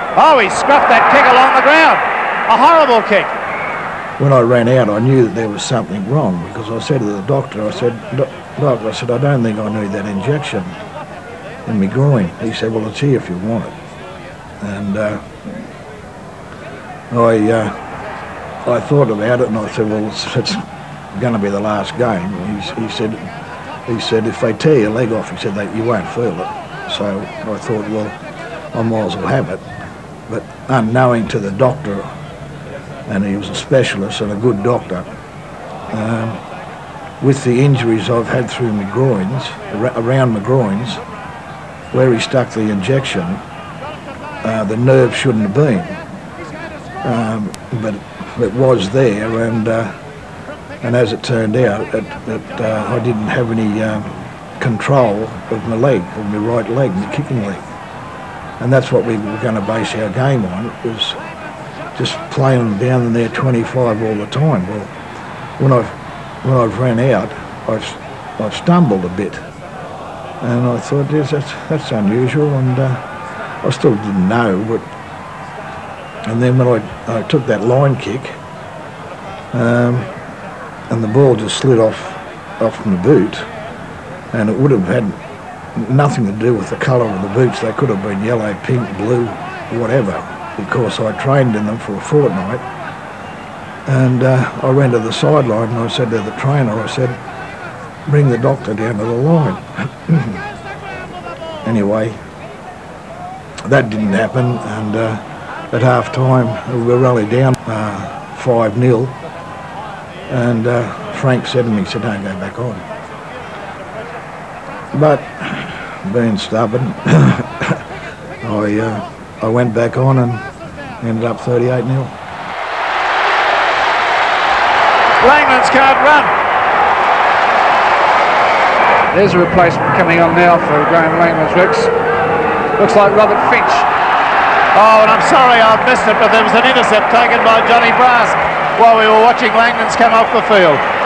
Oh, he scruffed that kick along the ground. A horrible kick. When I ran out, I knew that there was something wrong, because I said to the doctor, I said, Doc, I said, I don't think I need that injection in my groin. He said, well, it's here if you want it. And I thought about it, and I said, well, it's going to be the last game. He said, if they tear your leg off, he said, you won't feel it. So I thought, well, I might as well have it. But unknowing to the doctor, and he was a specialist and a good doctor, with the injuries I've had through my groins, around my groins, where he stuck the injection, the nerve shouldn't have been, but it was there, and as it turned out, I didn't have any control of my leg, of my right leg, my kicking leg, and that's what we were going to base our game on. It was just playing them down in there 25 all the time. Well, when I've ran out, I've stumbled a bit, and I thought, yes, that's unusual, and I still didn't know. But and then when I took that line kick, and the ball just slid off my boot, and it would have had nothing to do with the colour of the boots. They could have been yellow, pink, blue, whatever, because I trained in them for a fortnight. And I ran to the sideline and I said to the trainer, I said, bring the doctor down to the line. Anyway, that didn't happen, and at half time we were only down 5-0, and Frank said to me, he said, don't go back on. But being stubborn, I went back on and ended up 38-0. Langlands can't run. There's a replacement coming on now for Graham Langlands, Rex. Looks like Robert Finch. Oh, and I'm sorry I've missed it, but there was an intercept taken by Johnny Brass while we were watching Langlands come off the field.